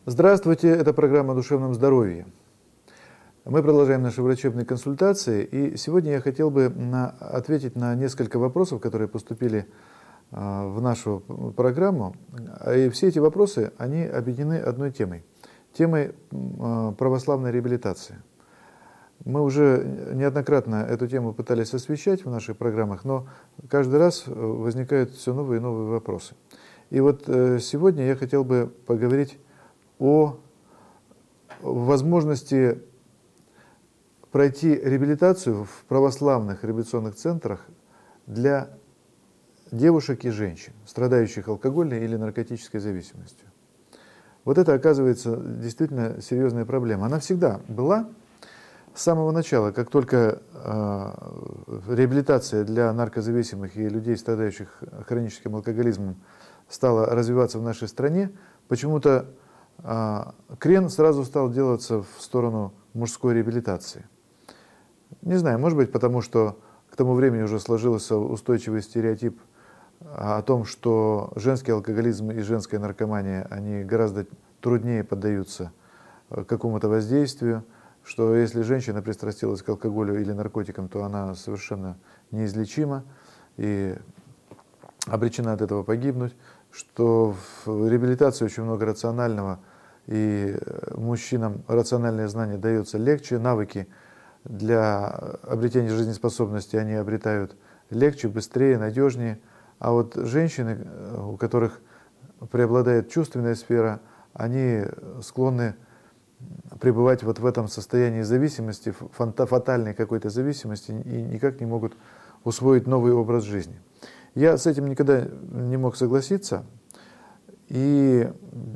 Здравствуйте, это программа о душевном здоровье. Мы продолжаем наши врачебные консультации, и сегодня я хотел бы ответить на несколько вопросов, которые поступили в нашу программу. И все эти вопросы, они объединены одной темой православной реабилитации. Мы уже неоднократно эту тему пытались освещать в наших программах, но каждый раз возникают все новые и новые вопросы. И вот сегодня я хотел бы поговорить о возможности пройти реабилитацию в православных реабилитационных центрах для девушек и женщин, страдающих алкогольной или наркотической зависимостью. Вот это, оказывается, действительно серьезная проблема. Она всегда была с самого начала, как только реабилитация для наркозависимых и людей, страдающих хроническим алкоголизмом, стала развиваться в нашей стране, почему-то крен сразу стал делаться в сторону мужской реабилитации. Не знаю, может быть, потому что к тому времени уже сложился устойчивый стереотип о том, что женский алкоголизм и женская наркомания, они гораздо труднее поддаются какому-то воздействию, что если женщина пристрастилась к алкоголю или наркотикам, то она совершенно неизлечима и обречена от этого погибнуть, что в реабилитации очень много рационального, и мужчинам рациональное знание дается легче, навыки для обретения жизнеспособности они обретают легче, быстрее, надежнее. А вот женщины, у которых преобладает чувственная сфера, они склонны пребывать вот в этом состоянии зависимости, фатальной какой-то зависимости, и никак не могут усвоить новый образ жизни. Я с этим никогда не мог согласиться и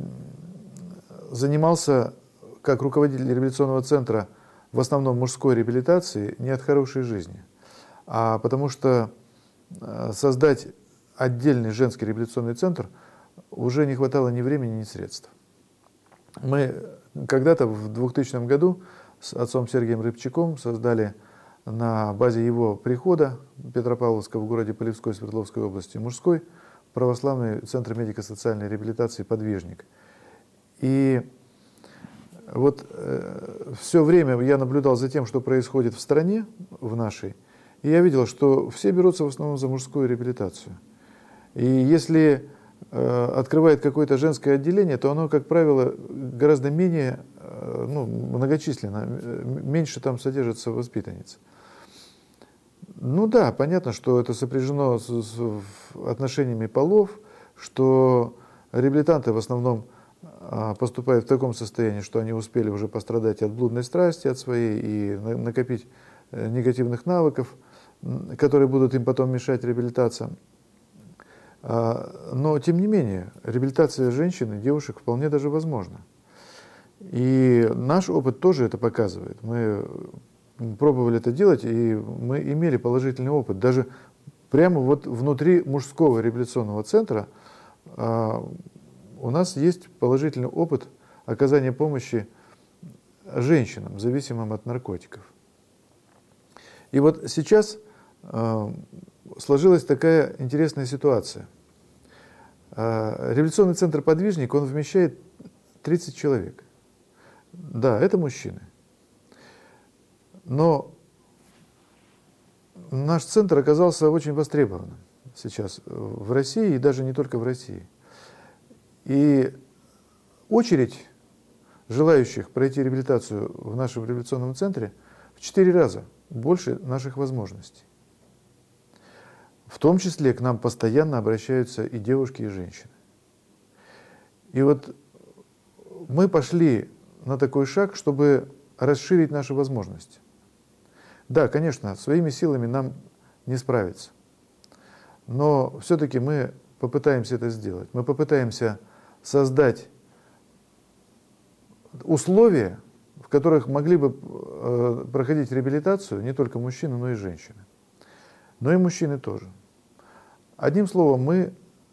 занимался как руководитель реабилитационного центра в основном мужской реабилитации не от хорошей жизни, а потому что создать отдельный женский реабилитационный центр уже не хватало ни времени, ни средств. Мы когда-то в 2000 году с отцом Сергием Рыбчаком создали на базе его прихода Петропавловска в городе Полевской Свердловской области мужской православный центр медико-социальной реабилитации «Подвижник». И вот все время я наблюдал за тем, что происходит в стране, в нашей, и я видел, что все берутся в основном за мужскую реабилитацию. И если открывает какое-то женское отделение, то оно, как правило, гораздо менее многочисленно, меньше там содержится воспитанниц. Ну да, понятно, что это сопряжено с отношениями полов, что реабилитанты в основном поступают в таком состоянии, что они успели уже пострадать от блудной страсти, от своей, и накопить негативных навыков, которые будут им потом мешать реабилитация. Но, тем не менее, реабилитация женщин и девушек вполне даже возможна. И наш опыт тоже это показывает. Мы пробовали это делать, и мы имели положительный опыт. Даже прямо вот внутри мужского реабилитационного центра у нас есть положительный опыт оказания помощи женщинам, зависимым от наркотиков. И вот сейчас сложилась такая интересная ситуация. Реабилитационный центр «Подвижник», он вмещает 30 человек. Да, это мужчины. Но наш центр оказался очень востребованным сейчас в России, и даже не только в России. И очередь желающих пройти реабилитацию в нашем реабилитационном центре в 4 раза больше наших возможностей. В том числе к нам постоянно обращаются и девушки, и женщины. И вот мы пошли на такой шаг, чтобы расширить наши возможности. Да, конечно, своими силами нам не справиться. Но все-таки мы попытаемся это сделать. Мы попытаемся создать условия, в которых могли бы проходить реабилитацию не только мужчины, но и женщины. Но и мужчины тоже. Одним словом, мы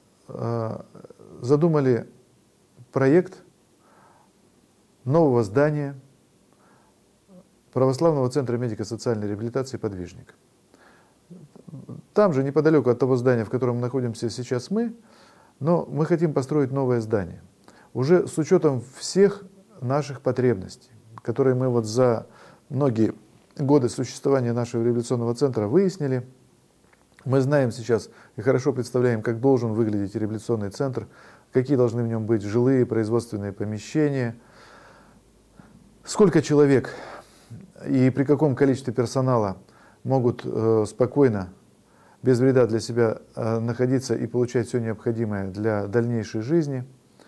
задумали проект нового здания Православного центра медико-социальной реабилитации «Подвижник». Там же, неподалеку от того здания, в котором находимся сейчас мы, но мы хотим построить новое здание. уже с учетом всех наших потребностей, которые мы вот за многие годы существования нашего реабилитационного центра выяснили. Мы знаем сейчас и хорошо представляем, как должен выглядеть реабилитационный центр, какие должны в нем быть жилые, производственные помещения, сколько человек и при каком количестве персонала могут спокойно, без вреда для себя находиться и получать все необходимое для дальнейшей жизни.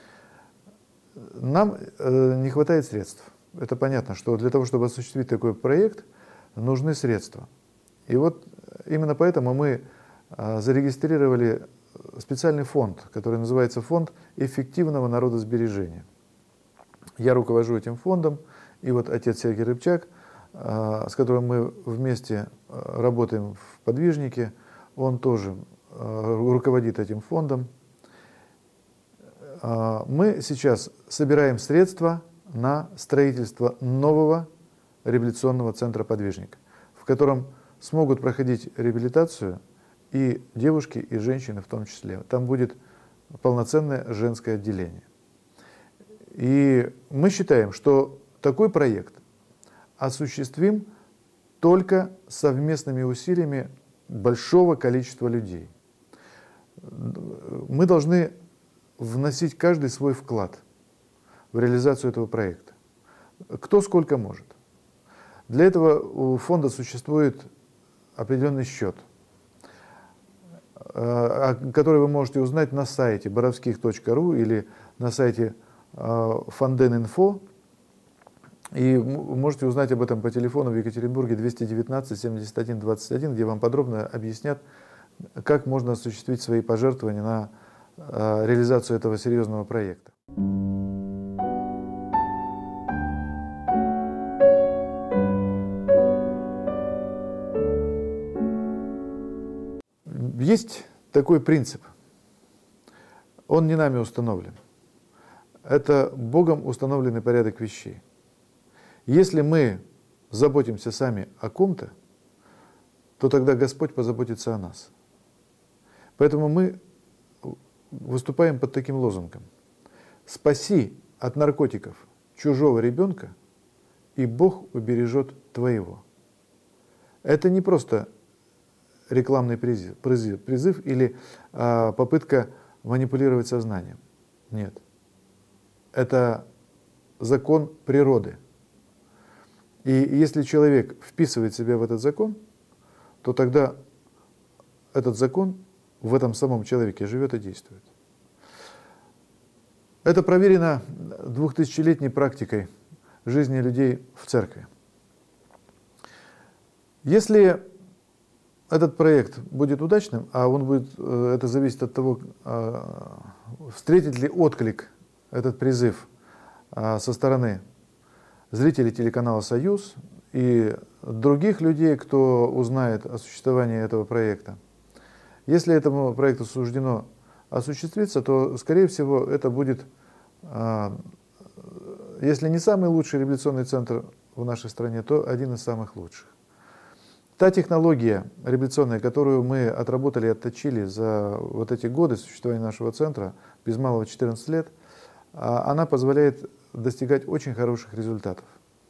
Нам не хватает средств. Это понятно, что для того, чтобы осуществить такой проект, нужны средства. И вот именно поэтому мы зарегистрировали специальный фонд, который называется «Фонд эффективного народосбережения». Я руковожу этим фондом, и вот отец Сергей Рыбчак, с которым мы вместе работаем в «Подвижнике», он тоже руководит этим фондом. Мы сейчас собираем средства на строительство нового реабилитационного центра «Подвижник», в котором смогут проходить реабилитацию и девушки, и женщины в том числе. Там будет полноценное женское отделение. И мы считаем, что такой проект осуществим только совместными усилиями большого количества людей. Мы должны вносить каждый свой вклад в реализацию этого проекта. Кто сколько может. Для этого у фонда существует определенный счет, который вы можете узнать на сайте боровских.ру или на сайте Fonden.info. И можете узнать об этом по телефону в Екатеринбурге 219 71 21, где вам подробно объяснят, как можно осуществить свои пожертвования на реализацию этого серьезного проекта. Есть такой принцип. Он не нами установлен. Это Богом установленный порядок вещей. Если мы заботимся сами о ком-то, то тогда Господь позаботится о нас. Поэтому мы выступаем под таким лозунгом: «Спаси от наркотиков чужого ребенка, и Бог убережет твоего». Это не просто рекламный призыв или попытка манипулировать сознанием. Нет. Это закон природы. И если человек вписывает себя в этот закон, то тогда этот закон в этом самом человеке живет и действует. Это проверено 2000-летней практикой жизни людей в церкви. Если этот проект будет удачным, а он будет, это зависит от того, встретит ли отклик этот призыв со стороны зрителей телеканала «Союз» и других людей, кто узнает о существовании этого проекта. Если этому проекту суждено осуществиться, то, скорее всего, это будет, если не самый лучший реабилитационный центр в нашей стране, то один из самых лучших. Та технология реабилитационная, которую мы отработали и отточили за вот эти годы существования нашего центра, без малого 14 лет, она позволяет достигать очень хороших результатов.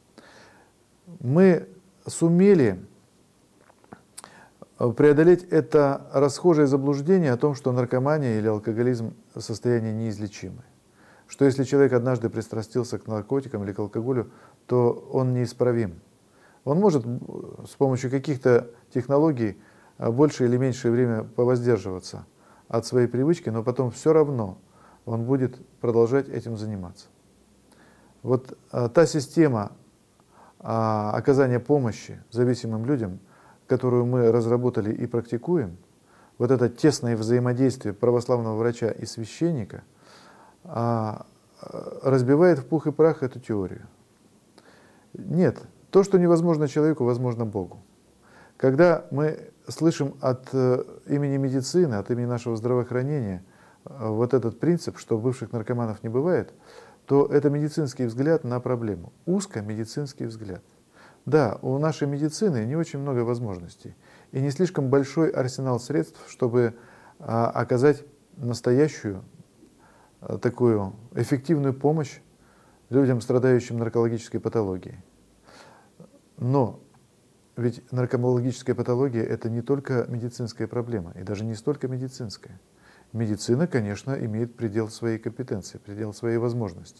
Мы сумели преодолеть это расхожее заблуждение о том, что наркомания или алкоголизм – состояние неизлечимое. Что если человек однажды пристрастился к наркотикам или к алкоголю, то он неисправим. Он может с помощью каких-то технологий больше или меньшее время повоздерживаться от своей привычки, но потом все равно он будет продолжать этим заниматься. Вот та система оказания помощи зависимым людям, которую мы разработали и практикуем, вот это тесное взаимодействие православного врача и священника разбивает в пух и прах эту теорию. Нет, то, что невозможно человеку, возможно Богу. Когда мы слышим от имени медицины, от имени нашего здравоохранения вот этот принцип, что бывших наркоманов не бывает, то это медицинский взгляд на проблему, узкомедицинский взгляд. Да, у нашей медицины не очень много возможностей и не слишком большой арсенал средств, чтобы оказать настоящую такую эффективную помощь людям, страдающим наркологической патологией. Но ведь наркологическая патология – это не только медицинская проблема, и даже не столько медицинская. Медицина, конечно, имеет предел своей компетенции, предел своей возможности.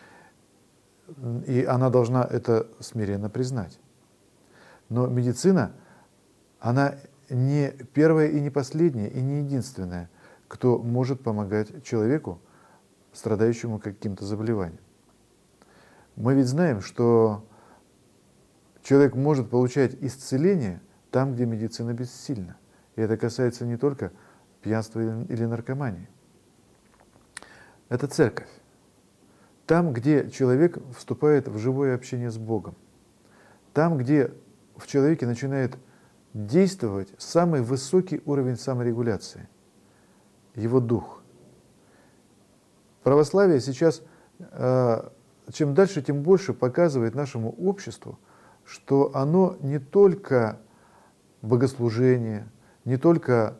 И она должна это смиренно признать. Но медицина, она не первая и не последняя, и не единственная, кто может помогать человеку, страдающему каким-то заболеванием. Мы ведь знаем, что человек может получать исцеление там, где медицина бессильна. И это касается не только пьянства или наркомании. Это церковь. Там, где человек вступает в живое общение с Богом. Там, где в человеке начинает действовать самый высокий уровень саморегуляции, его дух. Православие сейчас, чем дальше, тем больше показывает нашему обществу, что оно не только богослужение, не только,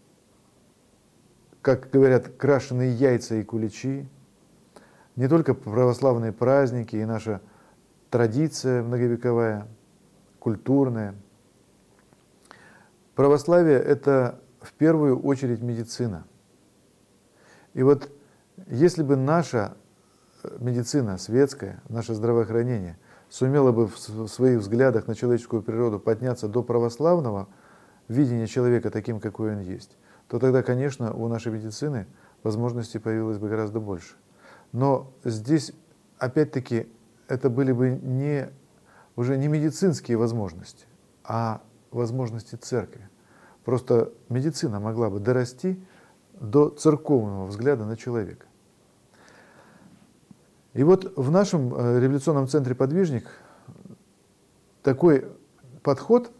как говорят, крашеные яйца и куличи, не только православные праздники и наша традиция многовековая, культурная. Православие – это в первую очередь медицина. И вот если бы наша медицина светская, наше здравоохранение сумела бы в своих взглядах на человеческую природу подняться до православного видения человека таким, какой он есть, то тогда, конечно, у нашей медицины возможностей появилось бы гораздо больше. Но здесь, опять-таки, это были бы уже не медицинские возможности, а возможности церкви. Просто медицина могла бы дорасти до церковного взгляда на человека. И вот в нашем революционном центре «Подвижник» такой подход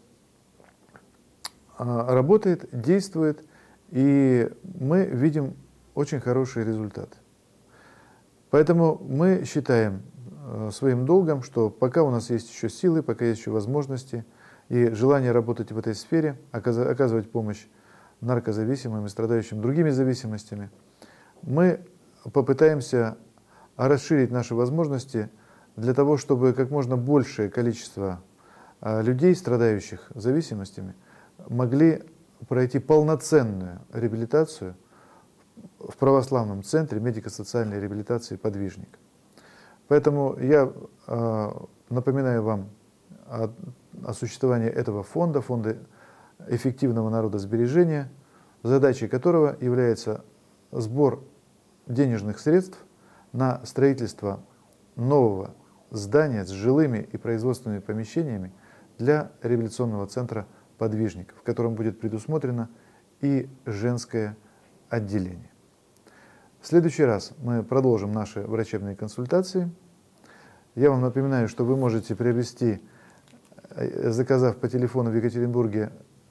работает, действует, и мы видим очень хорошие результаты. Поэтому мы считаем своим долгом, что пока у нас есть еще силы, пока есть еще возможности и желание работать в этой сфере, оказывать помощь наркозависимым и страдающим другими зависимостями, мы попытаемся расширить наши возможности для того, чтобы как можно большее количество людей, страдающих зависимостями, могли пройти полноценную реабилитацию в православном центре медико-социальной реабилитации «Подвижник». Поэтому я напоминаю вам о существовании этого фонда, фонда эффективного народосбережения, задачей которого является сбор денежных средств на строительство нового здания с жилыми и производственными помещениями для реабилитационного центра «Подвижник», в котором будет предусмотрено и женское отделение. В следующий раз мы продолжим наши врачебные консультации. Я вам напоминаю, что вы можете приобрести, заказав по телефону в Екатеринбурге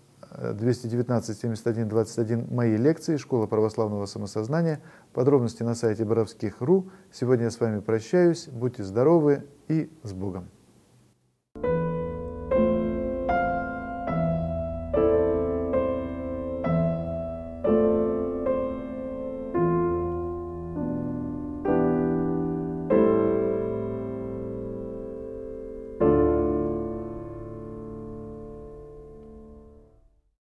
219-71-21 мои лекции «Школа православного самосознания». Подробности на сайте borovskih.ru. Сегодня я с вами прощаюсь. Будьте здоровы и с Богом.